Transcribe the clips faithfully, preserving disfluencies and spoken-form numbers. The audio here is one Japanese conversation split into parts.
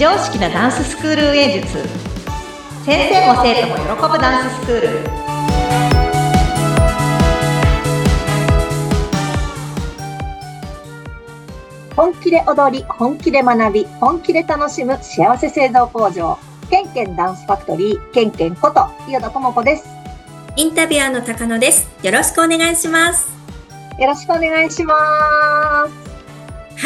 常識なダンススクール運営術。先生も生徒も喜ぶダンススクール。 本気で踊り、本気で学び、本気で楽しむ幸せ製造工場、ケンケンダンスファクトリー、ケンケンこと伊予田智子です。 インタビュアーの高野です。よろしくお願いします。 よろしくお願いします。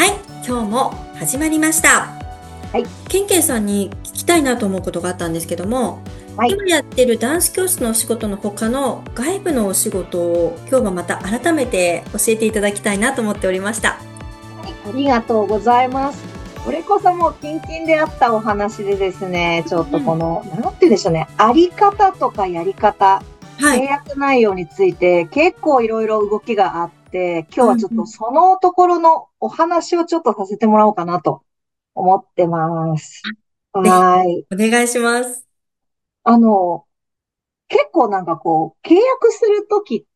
はい、今日も始まりました。はい、ケンケンさんに聞きたいなと思うことがあったんですけども、はい、今やってるダンス教室のお仕事の他の外部のお仕事を今日はまた改めて教えていただきたいなと思っておりました。 はい、ありがとうございます。これこそもうキンキンであったお話でですね、ちょっとこの、うん、なんて言うんでしょうね、あり方とかやり方、はい、契約内容について結構いろいろ動きがあって、今日はちょっとそのところのお話をちょっとさせてもらおうかなと思ってます。 はい。お願いします。 あの、結構なんかこう、契約するときって、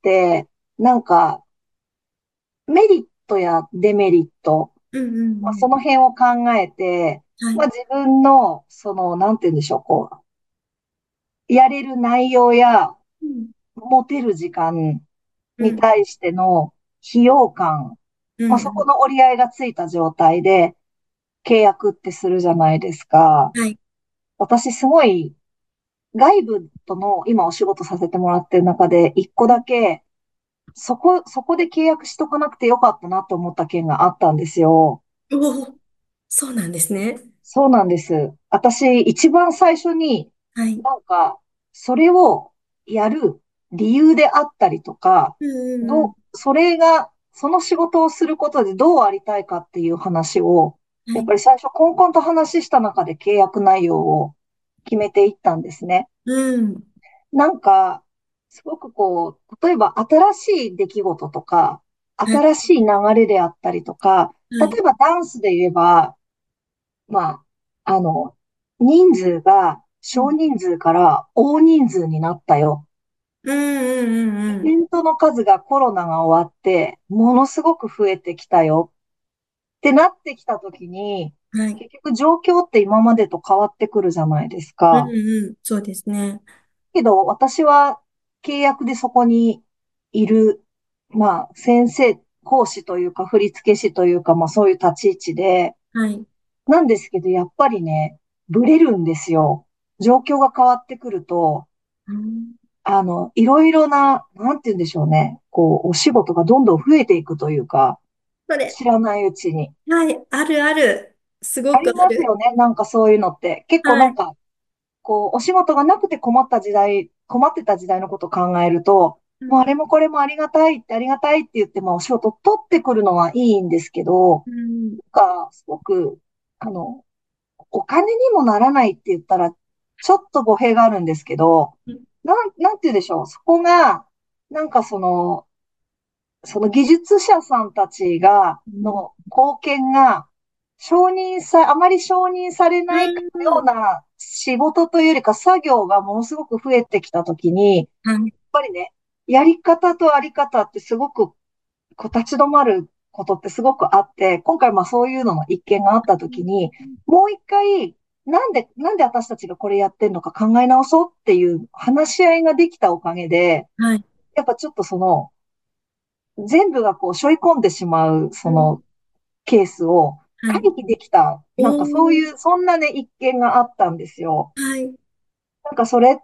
なんか、メリットやデメリット、うんうんうんまあ、その辺を考えて、はい、まあ自分の、その、なんて言うんでしょう、こう、やれる内容や、うん、持てる時間に対しての費用感、うんまあ、そこの折り合いがついた状態で契約ってするじゃないですか。はい、私すごい外部との今お仕事させてもらってる中で一個だけそこ、そこで契約しとかなくてよかったなと思った件があったんですよ。 おお、そうなんですね。 そうなんです。私一番最初に、はい、なんかそれをやる理由であったりとか、うんどうそれが、その仕事をすることでどうありたいかっていう話を、やっぱり最初コンコンと話した中で契約内容を決めていったんですね。うん。なんか、すごくこう、例えば新しい出来事とか、新しい流れであったりとか、例えばダンスで言えば、まあ、あの、人数が少人数から大人数になったよ。うんうんうんうん。イベントの数がコロナが終わって、ものすごく増えてきたよ。ってなってきたときに、はい、結局状況って今までと変わってくるじゃないですか。 うんうん、そうですね。 けど、私は契約でそこにいる、まあ、先生、講師というか、振付師というか、まあそういう立ち位置で、はい。なんですけど、やっぱりね、ブレるんですよ。状況が変わってくると、うん、あの、いろいろな、なんて言うんでしょうね。こう、お仕事がどんどん増えていくというか、それ知らないうちに。 はい、あるある。すごくある。 ありますよね。なんかそういうのって。結構なんか、はい、こう、お仕事がなくて困った時代、困ってた時代のことを考えると、うん、もうあれもこれもありがたいってありがたいって言って、まあお仕事取ってくるのはいいんですけど、うん、なんか、すごく、あの、お金にもならないって言ったら、ちょっと語弊があるんですけど、うん、なん、なんて言うでしょう。そこが、なんかその、その技術者さんたちが、の貢献が、承認さ、あまり承認されないような仕事というよりか作業がものすごく増えてきたときに、やっぱりね、やり方とあり方ってすごく、こう立ち止まることってすごくあって、今回まあそういうのの一件があったときに、もう一回、なんで、なんで私たちがこれやってんのか考え直そうっていう話し合いができたおかげで、はい、やっぱちょっとその、全部がこう、背負い込んでしまう、その、ケースを回避できた、はい、なんかそういう、そんなね、一件があったんですよ。はい。なんかそれって、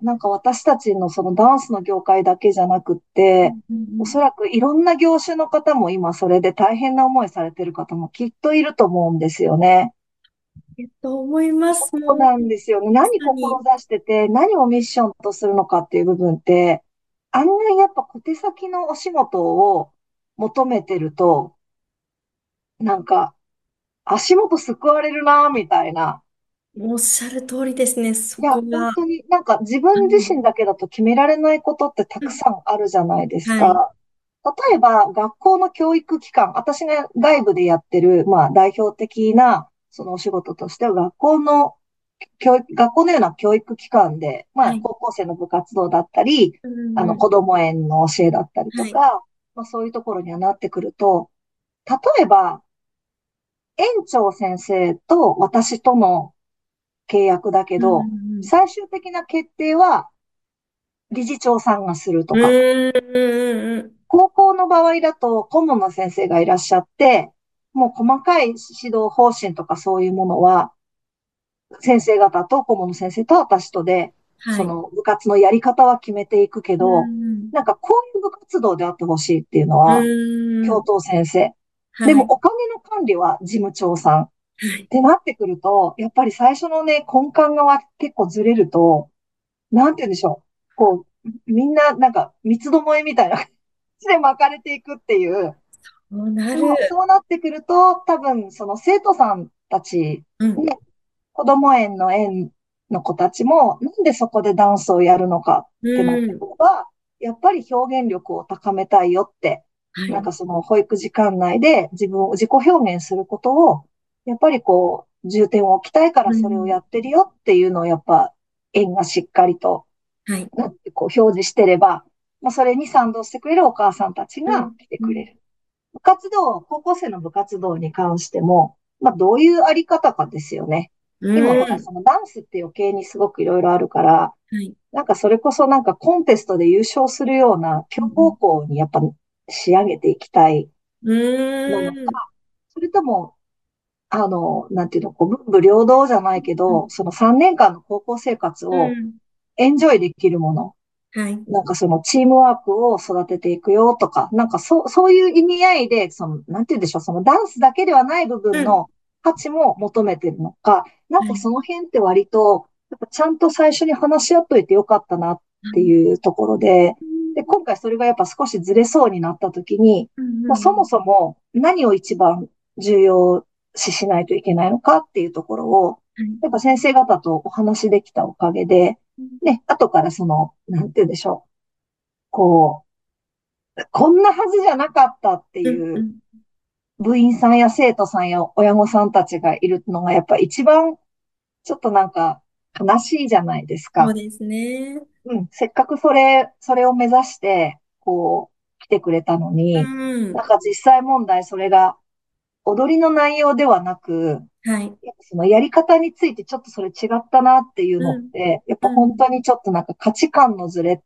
なんか私たちのそのダンスの業界だけじゃなくって、うんうん、おそらくいろんな業種の方も今それで大変な思いされてる方もきっといると思うんですよね。 えっと、思います。 そうなんですよね。何志してて、何をミッションとするのかっていう部分って、案外やっぱ小手先のお仕事を求めてると、なんか、足元救われるな、みたいな。 おっしゃる通りですね、そいや、 こは。 本当になんか自分自身だけだと決められないことってたくさんあるじゃないですか。はい、例えば、学校の教育機関、私が外部でやってる、まあ代表的な、そのお仕事としては、学校の教育、学校のような教育機関で、まあ高校生の部活動だったり、はい、あの子供園の教えだったりとか、はい、まあそういうところにはなってくると、例えば、 園長先生と私との契約だけうんど、最終的な決定は理事長さんがするとうんか、 うんうん高校の場合だと顧問の先生がいらっしゃって、もう細かい指導方針とかそういうものは、先生方と顧問の先生と私とで、 はい。 その部活のやり方は決めていくけうど、 んなんかこういう部活動であってほしいっていうのうは、教ん頭先生。ではい。 もお金の管理は事務長さん。っはい。 てなってくると、やっぱり最初のね、根幹が結構ずれると、なんて言うんでしょう。こう、みんななんか三つどもえみたいな感じで巻かれていくっていう。 そうなる。 そう、そうなってくると、多分その生徒さんたち、 うん。 ね、子供園の園の子たちも、なんでそこでダンスをやるのかうってなってん。 くれば、やっぱり表現力を高めたいよって、 はい。 なんかその保育時間内で自分を自己表現することを、やっぱりこう、重点を置きたいからそれをうん。 やってるよっていうのをやっぱ園がしっかりと、 はい。 なんてこう表示してれば、まあ、それに賛同してくれるお母さんたちうん。 が来てうん。 くれる。部活動、高校生の部活動に関しても、まあ、どういうあり方かですよね。 う今ほら、 んそのダンスって余計にすごくいろいろあるから、 はい。 なんかそれこそなんかコンテストで優勝するような強豪うん校にやっぱ仕上げていきたいうなのか、 ん。 それとも、あの、なんていうの、こう、文武両道じゃないけど、そのさんねんかんの高校生活をうん。 エンジョイできるもの。 はい。 なんかそのチームワークを育てていくよとか、なんかそう、そういう意味合いで、その、なんて言うんでしょう、そのダンスだけではない部うん。 分の価値も求めてるのか、なんかはい。 その辺って割と、やっぱちゃんと最初に話し合っといてよかったなっていうところで、で、今回それがやっぱ少しずれそうになった時に、 うんうまあ、そもんそも何を一番重要視しないといけないのかっていうところを、 はい。 やっぱ先生方とお話できたおかげで、 うんね、後からその、なんて言うんでしょう。こう、こんなはずじゃなかったっていううん部員さんや生徒さんや親御さんたちがいるのがやっぱ一番ちょっとなんか悲しいじゃないですか。 そうですね。 うん。せっかくそれ、それを目指して、こう、来てくれたのうに、なんん。 か実際問題それが踊りの内容ではなく、 はい。 やっぱそのやり方についてちょっとそれ違ったなっていうのっうん。 て、やっぱ本うん。 当にちょっとなんか価値観のズレって、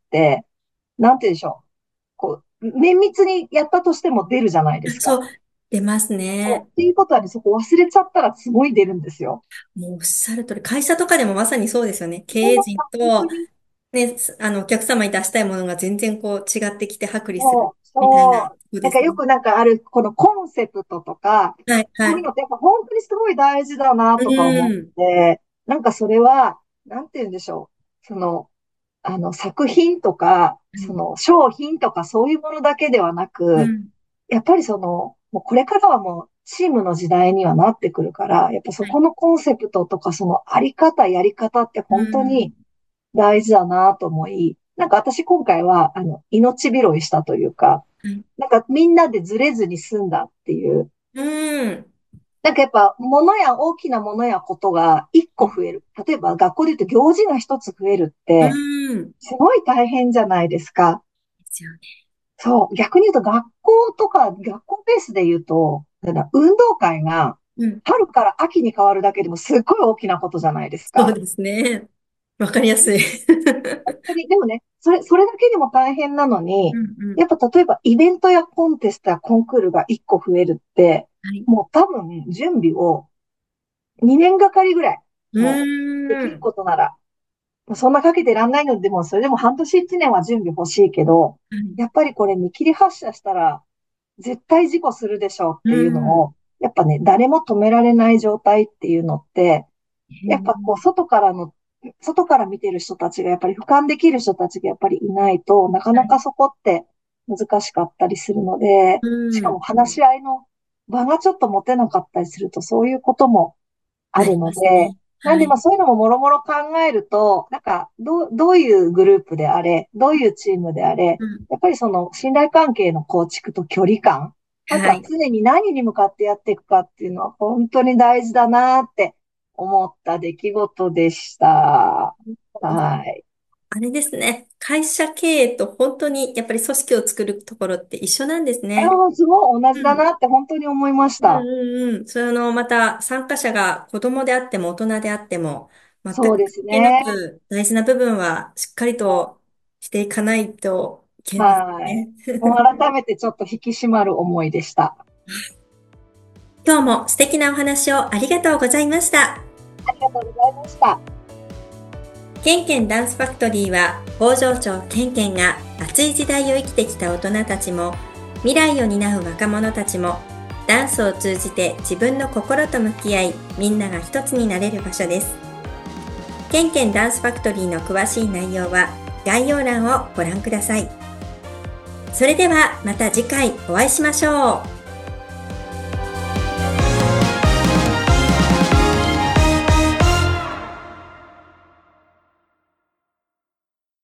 なんて言うんでしょう。こう、綿密にやったとしても出るじゃないですか。 そう、出ますね。 そう。っていうことはね、そこ忘れちゃったらすごい出るんですよ。 もうおっしゃる通り、会社とかでもまさにそうですよね。経営そう陣と、 本当に、 ね、すあの、お客様に出したいものが全然こう違ってきて剥離するそう、 みたいなそう。 そうですね。 なんかよくなんかある、このコンセプトとか、 はい、はい。 そういうのってやっぱ本当にすごい大事だなうとか思っん。 て、なんかそれは、なんて言うんでしょう。その、あの作品とか、その商品とかそういうものだけではなく、 うん。 やっぱりその、もうこれからはもうチームの時代にはなってくるから、やっぱそはい。 このコンセプトとかそのあり方、やり方ってう本当にん。 大事だなと思い、なんか私今回は、あの、命拾いしたというか、 はい。 なんかみんなでずれずに済んだっていう、 うん。 なんかやっぱ物や大きなものやことが一個増える。例えば学校で言うと行事が一つ増えるっうて、 ん。 すごい大変じゃないですか。 ですよね。 そう。逆に言うと学校とか、学校ベースで言うと、なんだ運動会がうん。 春から秋に変わるだけでもすっごい大きなことじゃないですか。 そうですね。わかりやすい。 本当に、でもね、それ、それだけでも大変なのに、 うんうん。 やっぱ例えばイベントやコンテストやコンクールがいっこ増えるって、 はい。 もう多分準備をにねんがかりぐらい、 うもうできるーん。 ことなら、そんなかけてらんないので、もそれでも半年いちねんは準備欲しいけど、 はい。 やっぱりこれ見切り発車したら絶対事故するでしょうっうていうのん。 を、やっぱね、誰も止められない状態っていうのって、やっぱこう、 へ外からの、外から見てる人たちが、やっぱり俯瞰できる人たちがやっぱりいないとなかはい。 なかそこって難しかったりするので、 うしかもん。 話し合いの場がちょっと持てなかったりすると、そういうこともあるありので、 ますね。 なんでまあはい。 そういうのももろもろ考えると、なんかどう、どういうグループであれ、どういうチームであれ、 うん。 やっぱりその信頼関係の構築と距離感、なんはい。 か常に何に向かってやっていくかっていうのは本当に大事だなって思った出来事でした。はい。 あれですね。会社経営と本当にやっぱり組織を作るところって一緒なんですね。 ああ、すごい同じだうん。 なって本当に思いましうんた。 うんうん。それの、また参加者が子供であっても大人であっても、全く関そうです係なね。 く大事な部分はしっかりとしていかないといけないですはい。 ね。 もう改めてちょっと引き締まる思いでした。 今日も素敵なお話をありがとうございました。 ありがとうございました。 ケンケンダンスファクトリーは工場長ケンケンが熱い時代を生きてきた大人たちも未来を担う若者たちもダンスを通じて自分の心と向き合いみんなが一つになれる場所です。ケンケンダンスファクトリーの詳しい内容は概要欄をご覧ください。それではまた次回お会いしましょう。